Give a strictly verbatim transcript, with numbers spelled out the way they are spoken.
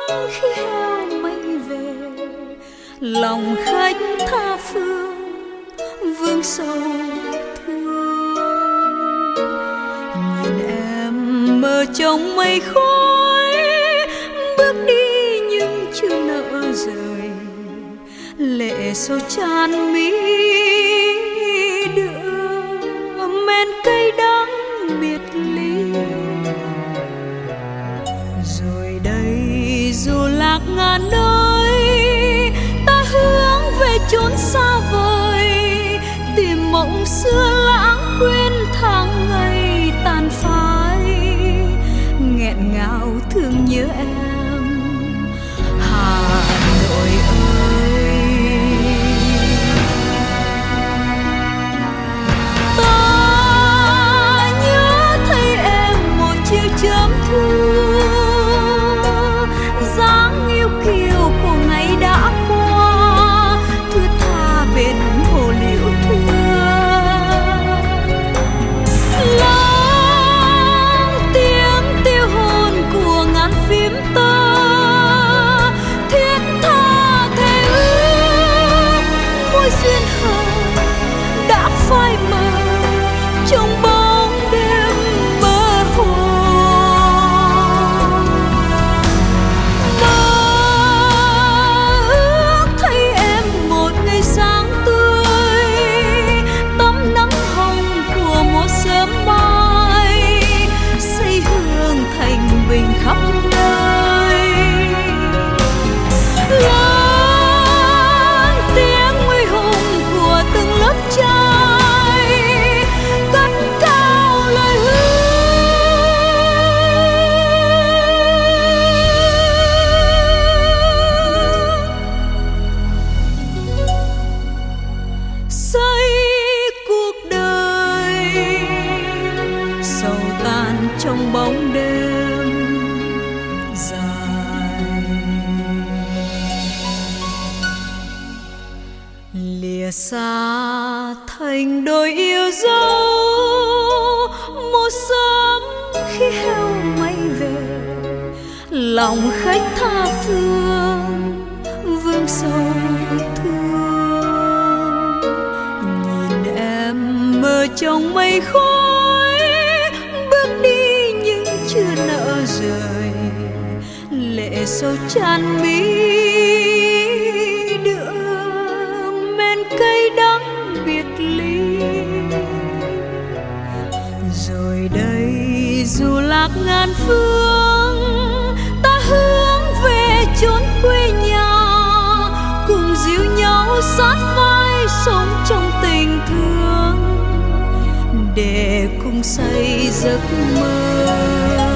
khi heo mây về, lòng khách tha phương vương sầu thương. Nhìn em mơ trong mây khói, bước đi nhưng chưa nỡ rời, lệ sâu chan mi đưa men cây đắng biệt ly. Rồi đây dù lạc ngàn nơi, ta hướng về chốn xa vời, tìm mộng xưa lãng quên tháng ngày tàn phai, nghẹn ngào thương nhớ em Hà Nội ơi. Ta nhớ thấy em một chiều chớm thu, dáng yêu kiều của ngày đã qua, thưa tha bên hồ liễu thưa. Lắng tiếng tiêu hồn của ngàn phím tơ, thiết tha thề ước môi duyên hờ đã phai mờ trong bóng đêm mơ hồ. Mơ ước thấy em một ngày sáng tươi, tấm nắng hồng của một sớm mai, xây hương thành bình khắp nơi. Lớn tiếng nguy hùng của từng lớp trai, cất cao lời hứa. Xây cuộc đời sầu tàn trong bóng đêm dài, lìa xa thành đôi yêu dấu. Một sớm khi heo mây về, lòng khách tha phương vương sầu thương. Nhìn em mơ trong mây khói, bước đi nhưng chưa nỡ rời, lệ sâu chan mi đưa men cây đắng biệt ly. Rồi đây dù lạc ngàn phương, ta hướng về chốn quê nhà, cùng dìu nhau sát vai sống trong tình thương, để cùng xây giấc mơ.